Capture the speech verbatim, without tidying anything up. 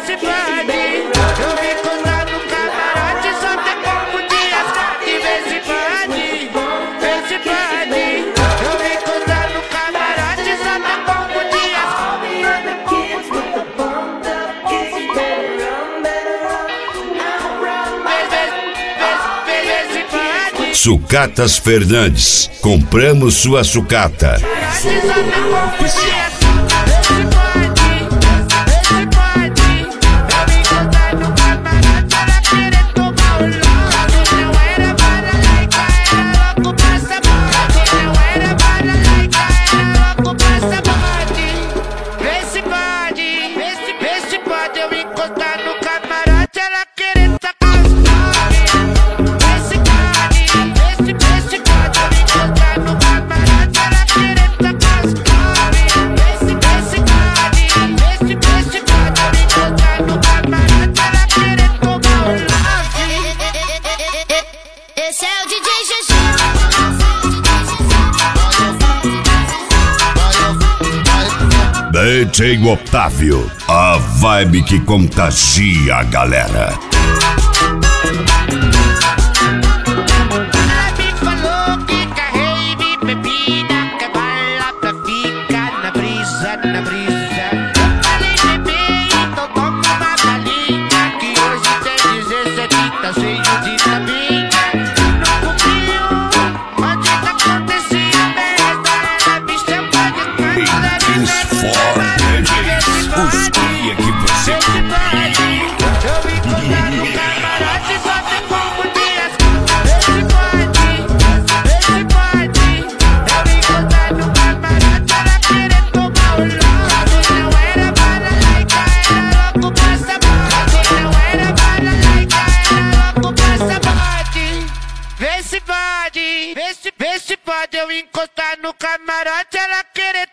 se pode. Eu vim contar no camarote, só tem como de ascar. E vê se pode, vê se pode. Eu vim contar no camarote, só tem como de ascar. Sucatas Fernandes, compramos sua sucata. Esse é o D J G G. D J Otávio, a vibe que contagia a galera. Me falou que carrei bebida, que bala pra ficar na brisa, na brisa. Eu falei bebê, então toma uma galinha, que hoje tem dezessete, tá cheio de tabinha. Não cumpriu, onde que acontecia merda, ela me chamou de canto. Os cria que você Eu vim contar no camarote, só tem como dias. Vê se pode, vê se pode. Eu vim contar no camarote, ela querer tomar o lote. Não era bala laica, era louco passaporte. Não era bala laica, era louco passaporte. Vê se pode, vê se, vê se pode. Eu encostar no camarote, ela querer